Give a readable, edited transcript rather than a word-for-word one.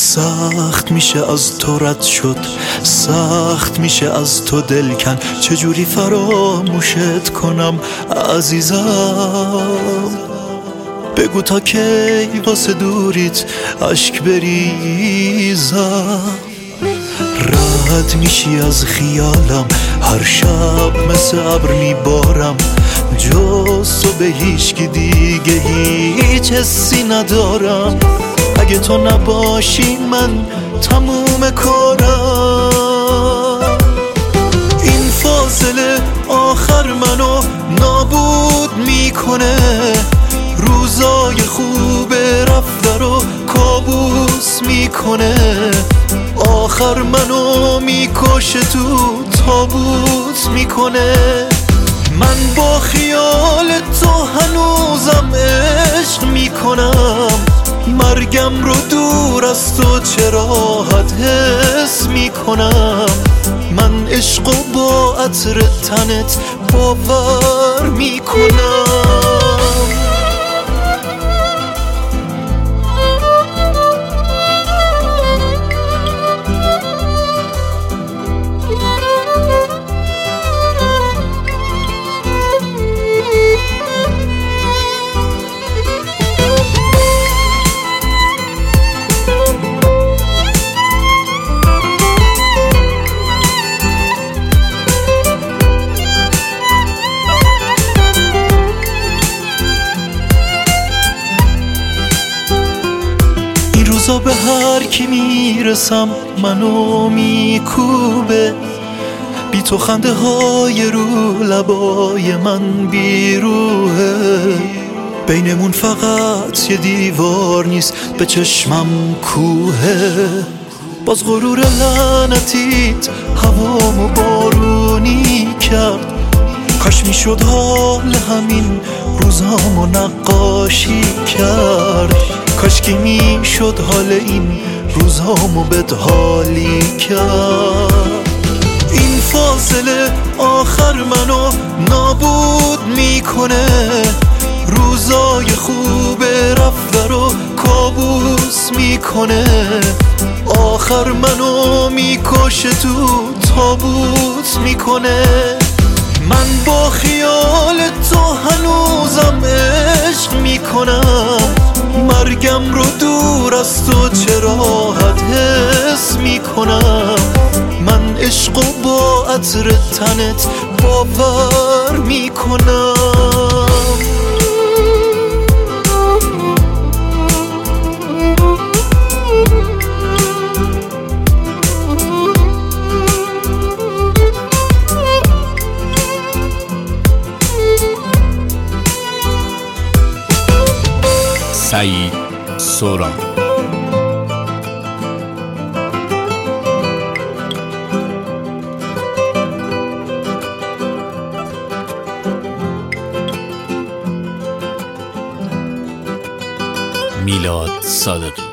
سخت میشه از تو رد شد، سخت میشه از تو دل کن. چجوری فراموشت کنم عزیزم؟ بگو تا کی واسه دوریت اشک بریزم. رد میشی از خیالم، هر شب مثل ابر میبارم. جز تو به هیچکی دیگه هیچ حسی ندارم. اگه تو نباشی من تموم کارم. این فاصله آخر منو نابود میکنه. روزای خوب رفته رو کابوس میکنه. آخر منو میکشه تو تابوت میکنه. من با خیال تو هنوزم عشق میکنم. مرگم رو دور از تو چه راحت حس میکنم. من عشق و با عطر تنت باور میکنم. روزا به هر کی میرسم منو میکوبه. بی تو خنده های رو لبای من بیروهه. بینمون فقط یه دیوار نیست به چشمم کوهه. باز غرور لعنتیت هوامو بارونی کرد. کاش میشد حال همین روزامو نقاشی کرد. کاش که میشد حال این روزامو بدحالی کرد. این فاصله آخر منو نابود میکنه. روزای خوب رفته رو کابوس میکنه. آخر منو میکشه تو تابوت میکنه. من با خیال تو هنوزم عشق میکنم. مرگم رو دور از تو چه راحت حس میکنم. من عشق و با عطر تنت باور میکنم. سعید سوران. میلاد صادقی.